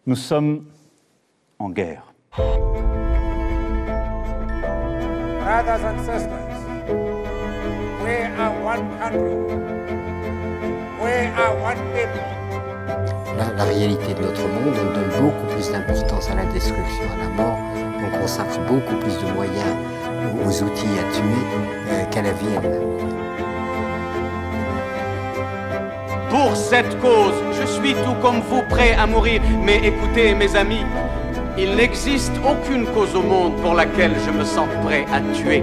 Nous sommes en guerre. Brothers and sisters, we are one country. We are one people. La réalité de notre monde, on donne beaucoup plus d'importance à la destruction, à la mort. On consacre beaucoup plus de moyens aux outils à tuer qu'à la vie elle-même. Pour cette cause, je suis tout comme vous prêt à mourir. Mais écoutez, mes amis, il n'existe aucune cause au monde pour laquelle je me sens prêt à tuer.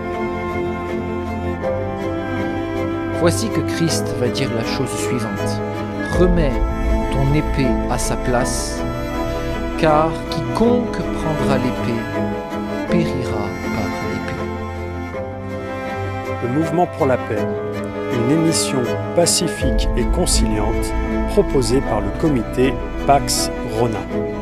Voici que Christ va dire la chose suivante. Remets ton épée à sa place, car quiconque prendra l'épée périra par l'épée. Le mouvement pour la paix, une émission pacifique et conciliante proposée par le comité Pax Rona.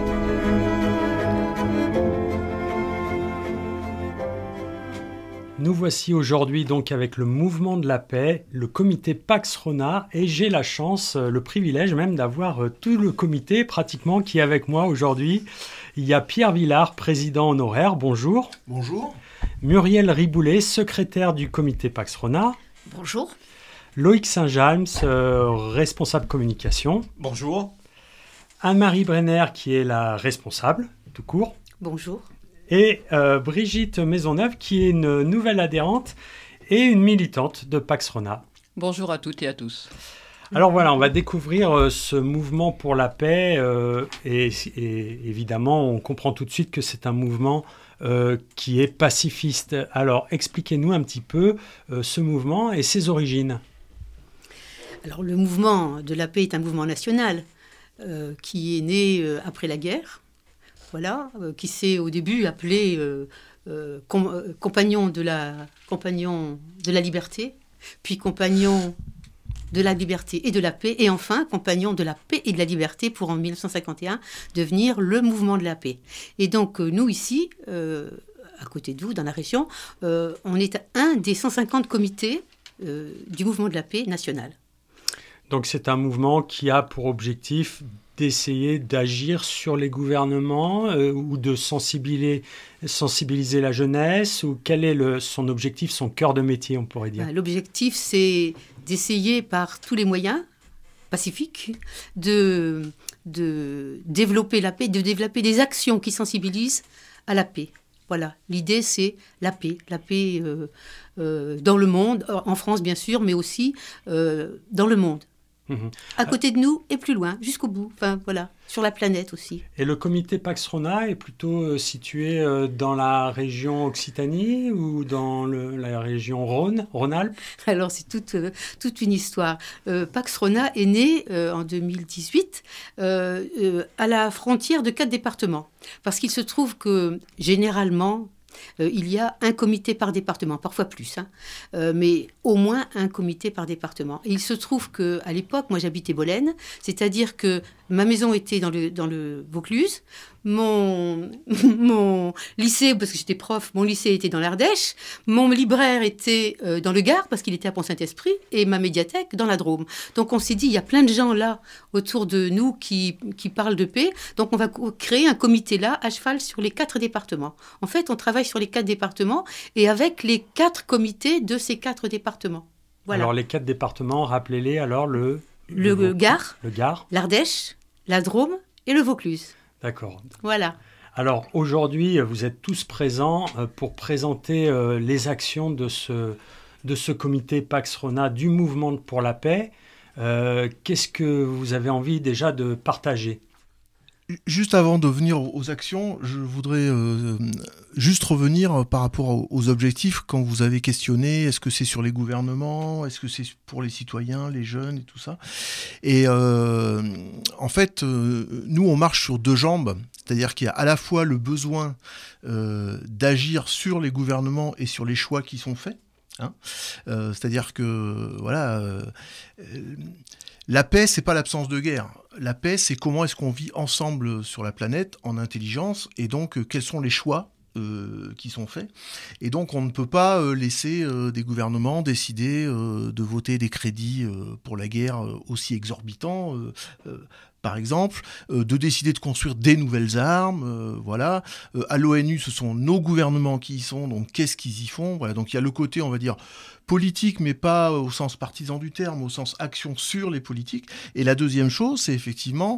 Nous voici aujourd'hui donc avec le mouvement de la paix, le comité Pax Rona, et j'ai la chance, le privilège même d'avoir tout le comité pratiquement qui est avec moi aujourd'hui. Il y a Pierre Villard, président honoraire, bonjour. Bonjour. Muriel Riboulet, secrétaire du comité Pax Rona. Bonjour. Loïc Saint-Jalms, responsable communication. Bonjour. Anne-Marie Brenner, qui est la responsable, tout court. Bonjour. Et Brigitte Maisonneuve, qui est une nouvelle adhérente et une militante de Pax Rona. Bonjour à toutes et à tous. Alors voilà, on va découvrir ce mouvement pour la paix et évidemment, on comprend tout de suite que c'est un mouvement qui est pacifiste. Alors, expliquez-nous un petit peu ce mouvement et ses origines. Alors, le mouvement de la paix est un mouvement national qui est né après la guerre. Voilà, qui s'est au début appelé compagnon de la liberté, puis compagnon de la liberté et de la paix, et enfin compagnon de la paix et de la liberté pour en 1951 devenir le mouvement de la paix. Et donc nous ici, à côté de vous, dans la région, on est un des 150 comités du mouvement de la paix national. Donc c'est un mouvement qui a pour objectif d'essayer d'agir sur les gouvernements ou de sensibiliser la jeunesse, ou quel est son objectif, son cœur de métier, on pourrait dire? L'objectif, c'est d'essayer par tous les moyens pacifiques de développer la paix, de développer des actions qui sensibilisent à la paix. Voilà, l'idée c'est la paix dans le monde, en France bien sûr, mais aussi dans le monde. À côté de nous et plus loin, jusqu'au bout, enfin voilà, sur la planète aussi. Et le comité Pax Rona est plutôt situé dans la région Occitanie ou dans la région Rhône-Alpes? Alors c'est toute une histoire. Pax Rona est né en 2018 à la frontière de 4 départements, parce qu'il se trouve que généralement, il y a un comité par département, parfois plus, mais au moins un comité par département. Et il se trouve qu'à l'époque, moi j'habitais Bolène, c'est-à-dire que ma maison était dans le Vaucluse, mon lycée, parce que j'étais prof, mon lycée était dans l'Ardèche, mon libraire était dans le Gard, parce qu'il était à Pont-Saint-Esprit, et ma médiathèque dans la Drôme. Donc on s'est dit, il y a plein de gens là, autour de nous, qui parlent de paix, donc on va créer un comité là, à cheval sur les 4 départements. En fait, on travaille sur les 4 départements, et avec les 4 comités de ces 4 départements. Voilà. Alors les 4 départements, rappelez-les alors le Gard, l'Ardèche, la Drôme et le Vaucluse. D'accord. Voilà. Alors aujourd'hui, vous êtes tous présents pour présenter les actions de ce comité Pax Rona du mouvement pour la paix. Qu'est-ce que vous avez envie déjà de partager ? Juste avant de venir aux actions, je voudrais juste revenir par rapport aux objectifs quand vous avez questionné, est-ce que c'est sur les gouvernements, est-ce que c'est pour les citoyens, les jeunes et tout ça. Et en fait, nous on marche sur 2 jambes, c'est-à-dire qu'il y a à la fois le besoin d'agir sur les gouvernements et sur les choix qui sont faits. C'est-à-dire que voilà, la paix, c'est pas l'absence de guerre. La paix, c'est comment est-ce qu'on vit ensemble sur la planète en intelligence, et donc quels sont les choix qui sont faits. Et donc on ne peut pas laisser des gouvernements décider de voter des crédits pour la guerre aussi exorbitants par exemple, de décider de construire des nouvelles armes, voilà. À l'ONU, ce sont nos gouvernements qui y sont, donc qu'est-ce qu'ils y font, voilà. Donc il y a le côté, on va dire, politique, mais pas au sens partisan du terme, au sens action sur les politiques. Et la deuxième chose, c'est effectivement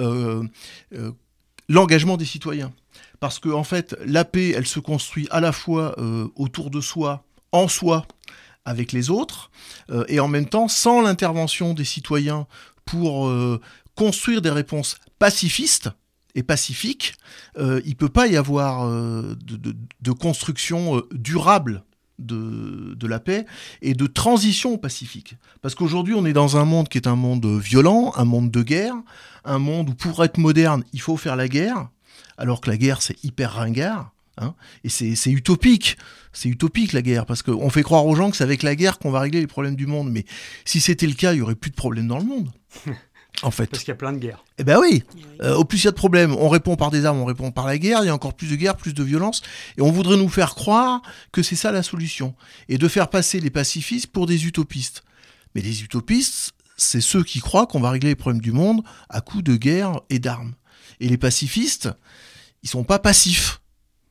l'engagement des citoyens. Parce que, en fait, la paix, elle se construit à la fois autour de soi, en soi, avec les autres, et en même temps, sans l'intervention des citoyens pour construire des réponses pacifistes et pacifiques, il ne peut pas y avoir de construction durable de la paix et de transition pacifique. Parce qu'aujourd'hui, on est dans un monde qui est un monde violent, un monde de guerre, un monde où pour être moderne, il faut faire la guerre, alors que la guerre, c'est hyper ringard. Hein, et c'est utopique. C'est utopique, la guerre, parce qu'on fait croire aux gens que c'est avec la guerre qu'on va régler les problèmes du monde. Mais si c'était le cas, il n'y aurait plus de problèmes dans le monde. En fait. Parce qu'il y a plein de guerres. Eh ben oui. Au plus il y a de problèmes, on répond par des armes, on répond par la guerre, il y a encore plus de guerre, plus de violence, et on voudrait nous faire croire que c'est ça la solution. Et de faire passer les pacifistes pour des utopistes. Mais les utopistes, c'est ceux qui croient qu'on va régler les problèmes du monde à coups de guerre et d'armes. Et les pacifistes, ils sont pas passifs.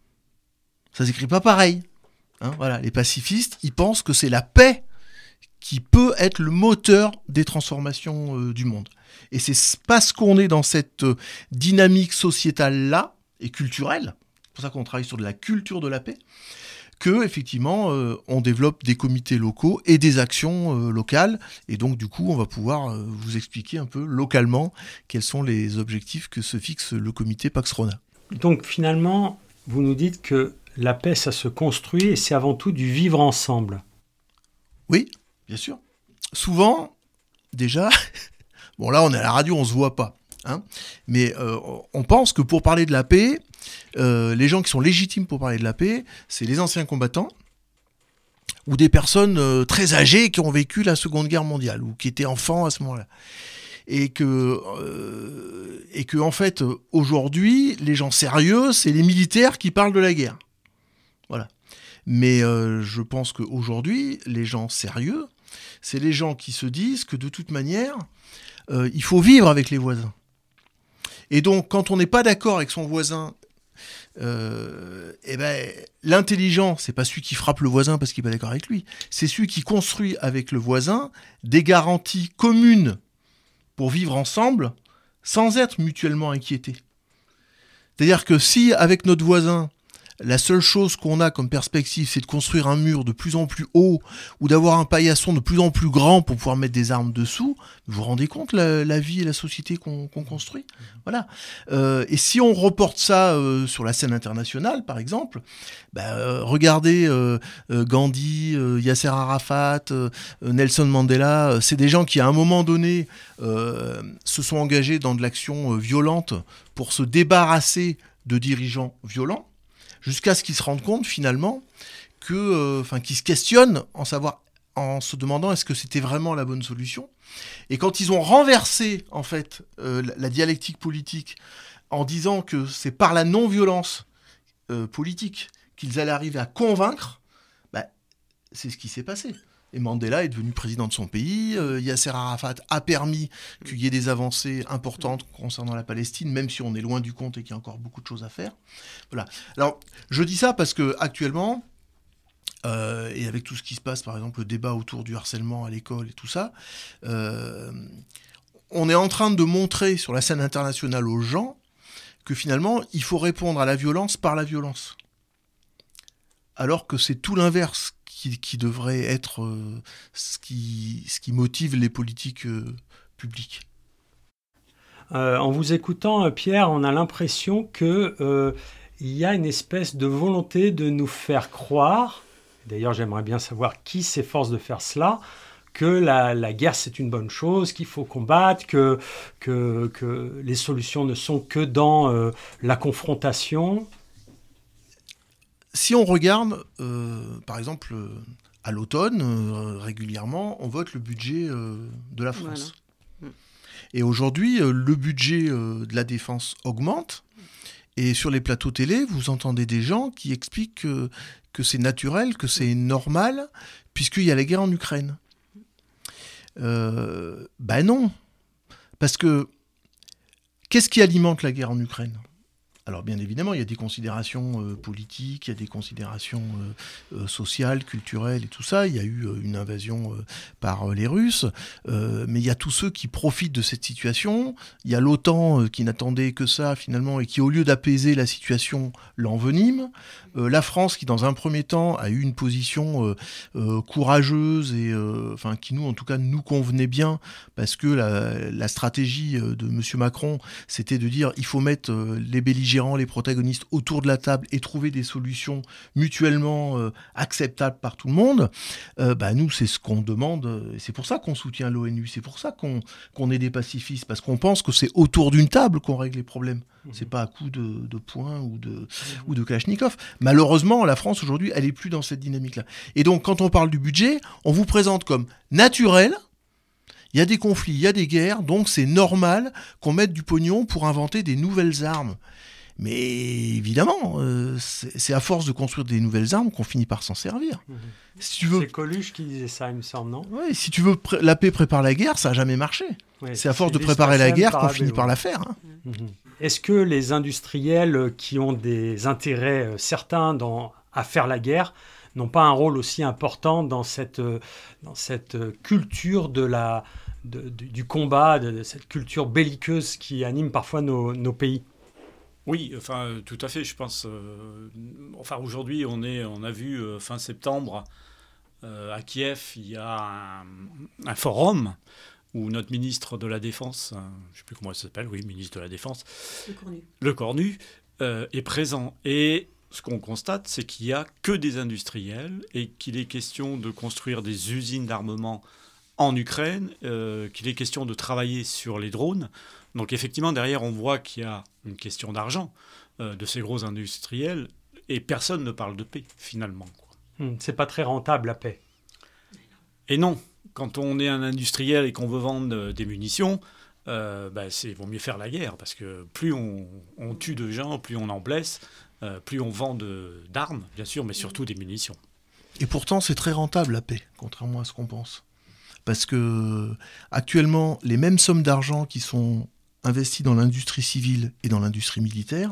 Ça s'écrit pas pareil. Hein, voilà, les pacifistes, ils pensent que c'est la paix qui peut être le moteur des transformations du monde. Et c'est parce qu'on est dans cette dynamique sociétale-là, et culturelle, c'est pour ça qu'on travaille sur de la culture de la paix, que effectivement on développe des comités locaux et des actions locales. Et donc du coup, on va pouvoir vous expliquer un peu localement quels sont les objectifs que se fixe le comité Pax Rona. Donc finalement, vous nous dites que la paix, ça se construit et c'est avant tout du vivre ensemble. Oui, bien sûr. Souvent, déjà, bon là on est à la radio, on se voit pas, hein, mais on pense que pour parler de la paix, les gens qui sont légitimes pour parler de la paix, c'est les anciens combattants ou des personnes très âgées qui ont vécu la Seconde Guerre mondiale ou qui étaient enfants à ce moment-là. Et que en fait, aujourd'hui, les gens sérieux, c'est les militaires qui parlent de la guerre. Voilà. Mais je pense qu'aujourd'hui, les gens sérieux, c'est les gens qui se disent que de toute manière, il faut vivre avec les voisins. Et donc, quand on n'est pas d'accord avec son voisin, l'intelligent, c'est pas celui qui frappe le voisin parce qu'il n'est pas d'accord avec lui. C'est celui qui construit avec le voisin des garanties communes pour vivre ensemble sans être mutuellement inquiétés. C'est-à-dire que si, avec notre voisin, la seule chose qu'on a comme perspective, c'est de construire un mur de plus en plus haut ou d'avoir un paillasson de plus en plus grand pour pouvoir mettre des armes dessous, vous vous rendez compte la vie et la société qu'on construit ? Voilà. Et si on reporte ça sur la scène internationale, par exemple, regardez Gandhi, Yasser Arafat, Nelson Mandela, c'est des gens qui à un moment donné se sont engagés dans de l'action violente pour se débarrasser de dirigeants violents, jusqu'à ce qu'ils se rendent compte finalement qu'ils se questionnent en se demandant est-ce que c'était vraiment la bonne solution. Et quand ils ont renversé en fait la dialectique politique en disant que c'est par la non-violence politique qu'ils allaient arriver à convaincre, c'est ce qui s'est passé. Et Mandela est devenu président de son pays, Yasser Arafat a permis qu'il y ait des avancées importantes concernant la Palestine, même si on est loin du compte et qu'il y a encore beaucoup de choses à faire. Voilà. Alors, je dis ça parce qu'actuellement, et avec tout ce qui se passe, par exemple, le débat autour du harcèlement à l'école et tout ça, on est en train de montrer sur la scène internationale aux gens que finalement, il faut répondre à la violence par la violence. Alors que c'est tout l'inverse qui devrait être ce qui motive les politiques publiques. En vous écoutant, Pierre, on a l'impression qu'il y a une espèce de volonté de nous faire croire, d'ailleurs j'aimerais bien savoir qui s'efforce de faire cela, que la guerre c'est une bonne chose, qu'il faut combattre, que les solutions ne sont que dans la confrontation. Si on regarde, par exemple, à l'automne, régulièrement, on vote le budget de la France. Voilà. Et aujourd'hui, le budget de la défense augmente. Et sur les plateaux télé, vous entendez des gens qui expliquent que c'est naturel, que c'est normal, puisqu'il y a la guerre en Ukraine. Non. Parce que Qu'est-ce qui alimente la guerre en Ukraine ? Alors bien évidemment, il y a des considérations politiques, il y a des considérations sociales, culturelles et tout ça. Il y a eu une invasion par les Russes, mais il y a tous ceux qui profitent de cette situation. Il y a l'OTAN qui n'attendait que ça finalement et qui, au lieu d'apaiser la situation, l'envenime. La France qui, dans un premier temps, a eu une position courageuse et qui nous, en tout cas, nous convenait bien parce que la stratégie de M. Macron, c'était de dire il faut mettre les belligérants, les protagonistes autour de la table et trouver des solutions mutuellement acceptables par tout le monde. Nous, c'est ce qu'on demande. Et c'est pour ça qu'on soutient l'ONU. C'est pour ça qu'on est des pacifistes. Parce qu'on pense que c'est autour d'une table qu'on règle les problèmes. C'est pas à coup de poing ou de Kalachnikov. Malheureusement, la France, aujourd'hui, elle est plus dans cette dynamique-là. Et donc, quand on parle du budget, on vous présente comme naturel. Il y a des conflits, il y a des guerres, donc c'est normal qu'on mette du pognon pour inventer des nouvelles armes. Mais évidemment, c'est à force de construire des nouvelles armes qu'on finit par s'en servir. Si tu veux... C'est Coluche qui disait ça, il me semble, non ? Oui, si tu veux, la paix prépare la guerre, ça n'a jamais marché. Ouais, c'est à force de préparer la guerre qu'on finit par la faire. Hein. Est-ce que les industriels qui ont des intérêts certains à faire la guerre n'ont pas un rôle aussi important dans cette culture du combat, de cette culture belliqueuse qui anime parfois nos pays ? Oui, tout à fait. Je pense. Aujourd'hui, on a vu fin septembre à Kiev, il y a un forum où notre ministre de la Défense, je ne sais plus comment elle s'appelle, ministre de la Défense, le Cornu, est présent. Et ce qu'on constate, c'est qu'il n'y a que des industriels et qu'il est question de construire des usines d'armement en Ukraine, qu'il est question de travailler sur les drones. Donc effectivement, derrière, on voit qu'il y a une question d'argent de ces gros industriels et personne ne parle de paix, finalement. C'est pas très rentable, la paix. Et non, quand on est un industriel et qu'on veut vendre des munitions, vaut mieux faire la guerre, parce que plus on tue de gens, plus on en blesse, plus on vend d'armes, bien sûr, mais surtout des munitions. Et pourtant, c'est très rentable, la paix, contrairement à ce qu'on pense. Parce que actuellement, les mêmes sommes d'argent qui sont investies dans l'industrie civile et dans l'industrie militaire,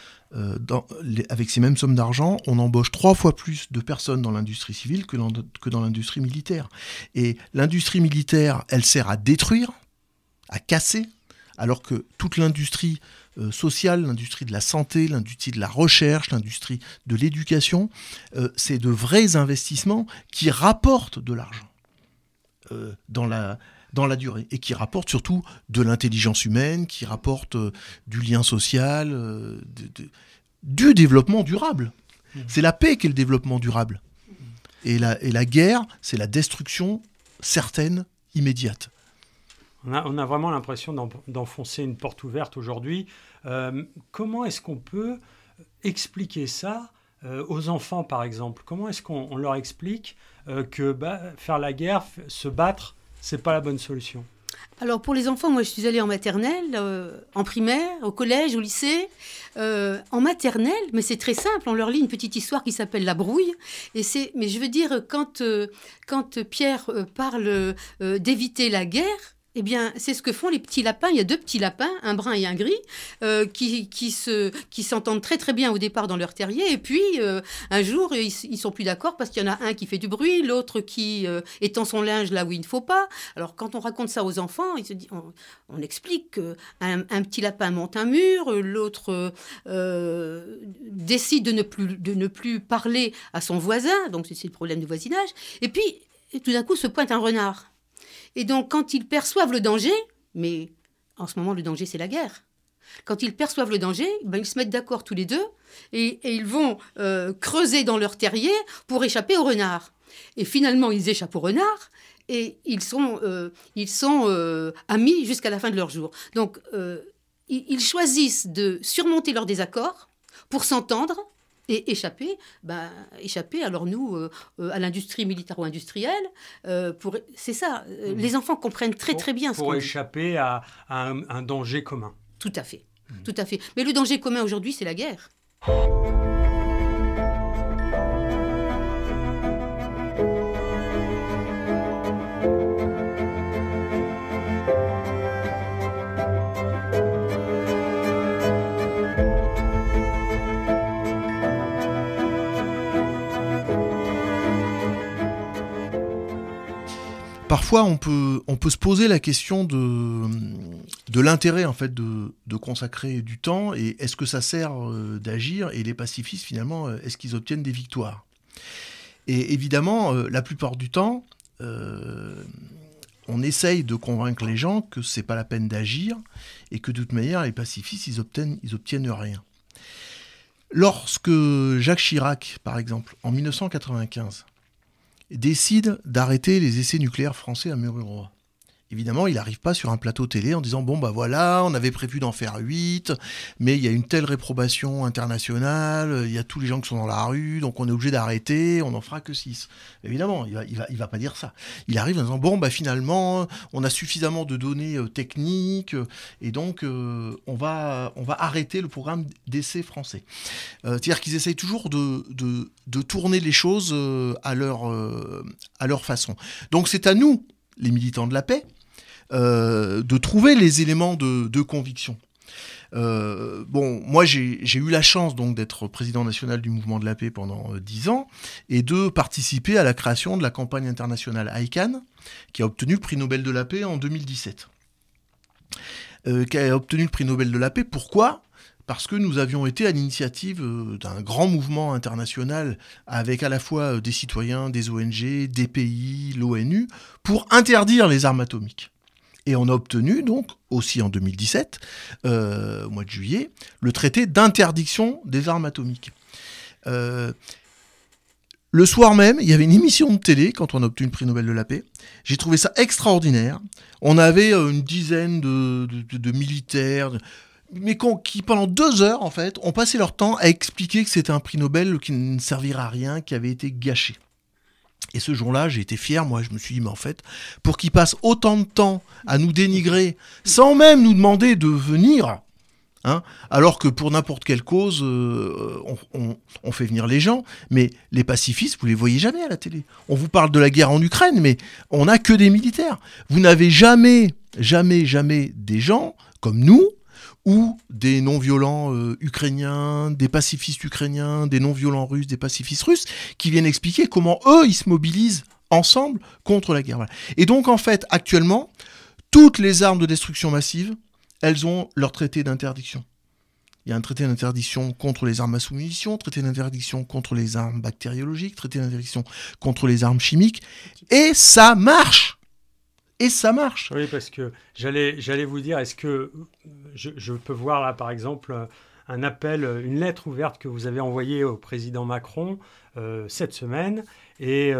avec ces mêmes sommes d'argent, on embauche 3 fois plus de personnes dans l'industrie civile que dans l'industrie militaire. Et l'industrie militaire, elle sert à détruire, à casser, alors que toute l'industrie sociale, l'industrie de la santé, l'industrie de la recherche, l'industrie de l'éducation, c'est de vrais investissements qui rapportent de l'argent. Dans la durée, et qui rapporte surtout de l'intelligence humaine, qui rapporte du lien social, du développement durable. C'est la paix qui est le développement durable. Et la guerre, c'est la destruction certaine, immédiate. On a vraiment l'impression d'enfoncer une porte ouverte aujourd'hui. Comment est-ce qu'on peut expliquer ça aux enfants, par exemple? Comment est-ce qu'on leur explique que faire la guerre, se battre, c'est pas la bonne solution? Alors pour les enfants, moi je suis allée en maternelle, en primaire, au collège, au lycée. En maternelle, mais c'est très simple, on leur lit une petite histoire qui s'appelle La Brouille. Mais je veux dire, quand Pierre parle d'éviter la guerre, eh bien, c'est ce que font les petits lapins. Il y a 2 petits lapins, un brun et un gris, qui s'entendent très très bien au départ dans leur terrier. Et puis, un jour, ils sont plus d'accord parce qu'il y en a un qui fait du bruit, l'autre qui étend son linge là où il ne faut pas. Alors, quand on raconte ça aux enfants, on explique qu'un petit lapin monte un mur, l'autre décide de ne plus parler à son voisin. Donc, c'est le problème du voisinage. Et puis, tout d'un coup, se pointe un renard. Et donc, quand ils perçoivent le danger, mais en ce moment, le danger, c'est la guerre. Quand ils perçoivent le danger, ils se mettent d'accord tous les deux et ils vont creuser dans leur terrier pour échapper au renard. Et finalement, ils échappent au renard et ils sont amis jusqu'à la fin de leur jour. Donc, ils choisissent de surmonter leurs désaccords pour s'entendre et échapper, alors nous, à l'industrie militaro-industrielle, c'est ça. Les enfants comprennent très très bien ce qu'on dit. Pour échapper à un danger commun. Tout à fait, tout à fait. Mais le danger commun aujourd'hui, c'est la guerre. parfois on peut se poser la question de l'intérêt en fait de consacrer du temps et est-ce que ça sert d'agir et les pacifistes finalement est-ce qu'ils obtiennent des victoires. Et évidemment la plupart du temps on essaye de convaincre les gens que c'est pas la peine d'agir et que de toute manière les pacifistes ils obtiennent rien. Lorsque Jacques Chirac par exemple en 1995 décide d'arrêter les essais nucléaires français à Mururoa. Évidemment, il n'arrive pas sur un plateau télé en disant « Bon, bah voilà, on avait prévu d'en faire 8, mais il y a une telle réprobation internationale, il y a tous les gens qui sont dans la rue, donc on est obligé d'arrêter, on n'en fera que 6. » Évidemment, il va pas dire ça. Il arrive en disant « Bon, bah finalement, on a suffisamment de données techniques, et donc on va arrêter le programme d'essais français. » C'est-à-dire qu'ils essayent toujours de tourner les choses à leur façon. Donc c'est à nous, les militants de la paix, de trouver les éléments de conviction. Moi j'ai eu la chance donc d'être président national du mouvement de la paix pendant 10 ans et de participer à la création de la campagne internationale ICANN qui a obtenu le prix Nobel de la paix en 2017. Qui a obtenu le prix Nobel de la paix, pourquoi ? Parce que nous avions été à l'initiative d'un grand mouvement international avec à la fois des citoyens, des ONG, des pays, l'ONU, pour interdire les armes atomiques. Et on a obtenu donc, aussi en 2017, au mois de juillet, le traité d'interdiction des armes atomiques. Le soir même, il y avait une émission de télé, quand on a obtenu le prix Nobel de la paix. J'ai trouvé ça extraordinaire. On avait une dizaine de militaires... mais qui, pendant 2 heures, en fait, ont passé leur temps à expliquer que c'était un prix Nobel qui ne servira à rien, qui avait été gâché. Et ce jour-là, j'ai été fier, moi, je me suis dit, mais en fait, pour qu'ils passent autant de temps à nous dénigrer, sans même nous demander de venir, alors que pour n'importe quelle cause, on fait venir les gens, mais les pacifistes, vous les voyez jamais à la télé. On vous parle de la guerre en Ukraine, mais on n'a que des militaires. Vous n'avez jamais des gens comme nous, ou des non-violents ukrainiens, des pacifistes ukrainiens, des non-violents russes, des pacifistes russes, qui viennent expliquer comment eux, ils se mobilisent ensemble contre la guerre. Voilà. Et donc, en fait, actuellement, toutes les armes de destruction massive, elles ont leur traité d'interdiction. Il y a un traité d'interdiction contre les armes à sous-munitions, traité d'interdiction contre les armes bactériologiques, traité d'interdiction contre les armes chimiques, et ça marche. Et ça marche. Oui, parce que j'allais vous dire, est-ce que je peux voir là, par exemple, un appel, une lettre ouverte que vous avez envoyée au président Macron cette semaine, et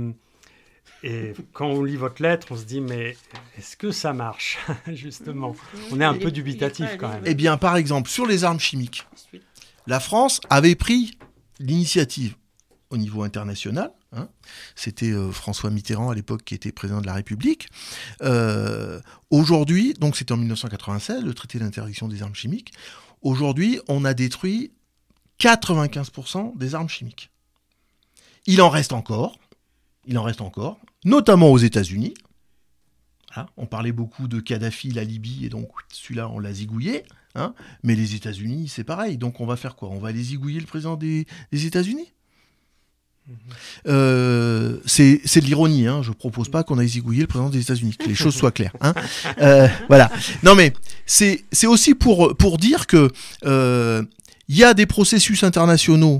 quand on lit votre lettre, on se dit, mais est-ce que ça marche, justement ? On est un peu dubitatif quand même. Eh bien, par exemple, sur les armes chimiques, la France avait pris l'initiative au niveau international. C'était François Mitterrand à l'époque qui était président de la République. Aujourd'hui, donc c'était en 1996, le traité d'interdiction des armes chimiques. Aujourd'hui, on a détruit 95% des armes chimiques. Il en reste encore, notamment aux États-Unis. Voilà, on parlait beaucoup de Kadhafi, la Libye, et donc celui-là, on l'a zigouillé. Mais les États-Unis, c'est pareil. Donc on va faire quoi ? On va aller zigouiller le président des États-Unis ? C'est de l'ironie, je propose pas qu'on aille zigouiller le président des États-Unis, que les choses soient claires. Voilà. Non mais c'est aussi pour dire que y a des processus internationaux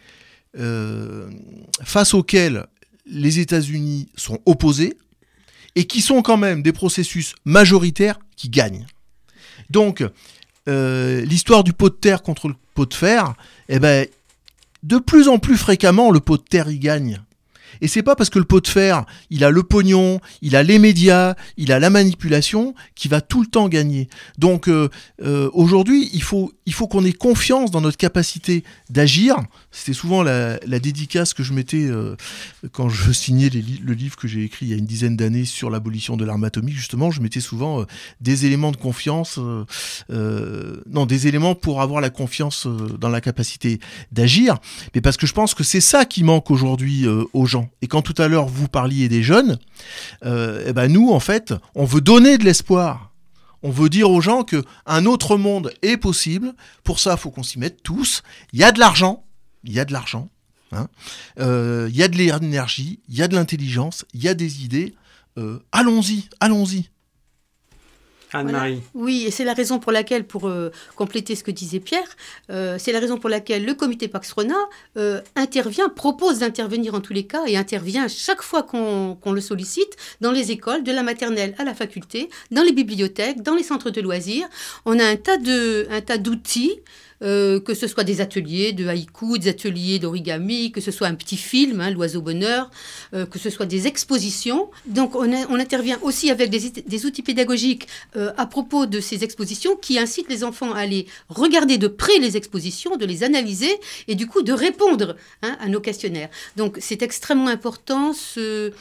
face auxquels les États-Unis sont opposés et qui sont quand même des processus majoritaires qui gagnent. Donc l'histoire du pot de terre contre le pot de fer, de plus en plus fréquemment, le pot de terre, il gagne. Et c'est pas parce que le pot de fer, il a le pognon, il a les médias, il a la manipulation, qui va tout le temps gagner. Donc aujourd'hui, il faut qu'on ait confiance dans notre capacité d'agir. C'était souvent la dédicace que je mettais quand je signais le livre que j'ai écrit il y a une dizaine d'années sur l'abolition de l'arme atomique. Justement, je mettais souvent des éléments de confiance, des éléments pour avoir la confiance dans la capacité d'agir. Mais parce que je pense que c'est ça qui manque aujourd'hui aux gens. Et quand tout à l'heure vous parliez des jeunes, nous en fait, on veut donner de l'espoir. On veut dire aux gens qu'un autre monde est possible. Pour ça, il faut qu'on s'y mette tous. Il y a de l'argent. Il y a de l'énergie, il y a de l'intelligence, il y a des idées. allons-y. Anne-Marie. Voilà. Oui, et c'est la raison pour laquelle, pour compléter ce que disait Pierre, c'est la raison pour laquelle le comité Pax Rona propose d'intervenir en tous les cas, et intervient chaque fois qu'on le sollicite, dans les écoles, de la maternelle à la faculté, dans les bibliothèques, dans les centres de loisirs. On a un tas d'outils, que ce soit des ateliers de haïku, des ateliers d'origami, que ce soit un petit film, L'Oiseau Bonheur, que ce soit des expositions. Donc on intervient aussi avec des outils pédagogiques à propos de ces expositions qui incitent les enfants à aller regarder de près les expositions, de les analyser et du coup de répondre à nos questionnaires. Donc c'est extrêmement important ce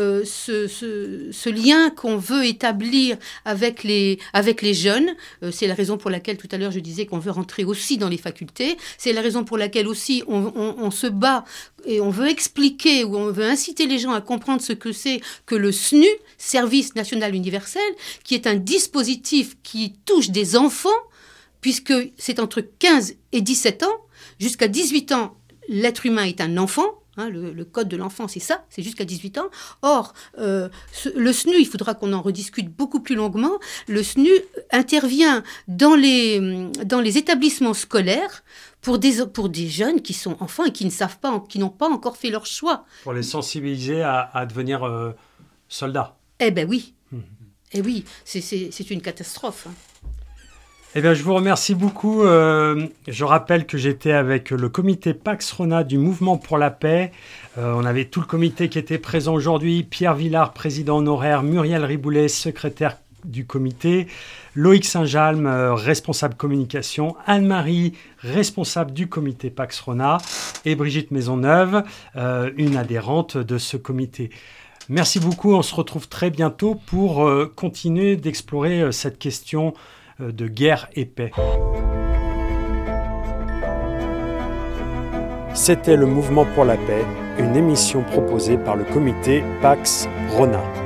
lien qu'on veut établir avec les jeunes. C'est la raison pour laquelle tout à l'heure je disais qu'on veut rentrer aussi dans les facultés. C'est la raison pour laquelle aussi on se bat et on veut expliquer ou on veut inciter les gens à comprendre ce que c'est que le SNU, Service National Universel, qui est un dispositif qui touche des enfants, puisque c'est entre 15 et 17 ans. Jusqu'à 18 ans, l'être humain est un enfant. Le code de l'enfant, c'est ça, c'est jusqu'à 18 ans. Or, le SNU, il faudra qu'on en rediscute beaucoup plus longuement, le SNU intervient dans les établissements scolaires pour des jeunes qui sont enfants et qui ne savent pas, qui n'ont pas encore fait leur choix. Pour les sensibiliser à devenir soldats. Eh ben oui. Eh oui, c'est une catastrophe. Eh bien, je vous remercie beaucoup. Je rappelle que j'étais avec le comité Pax Rona du Mouvement pour la Paix. On avait tout le comité qui était présent aujourd'hui. Pierre Villard, président honoraire. Muriel Riboulet, secrétaire du comité. Loïc Saint-Jalm, responsable communication. Anne-Marie, responsable du comité Pax Rona. Et Brigitte Maisonneuve, une adhérente de ce comité. Merci beaucoup. On se retrouve très bientôt pour continuer d'explorer cette question de guerre et paix. C'était le Mouvement pour la paix, une émission proposée par le comité Pax Rona.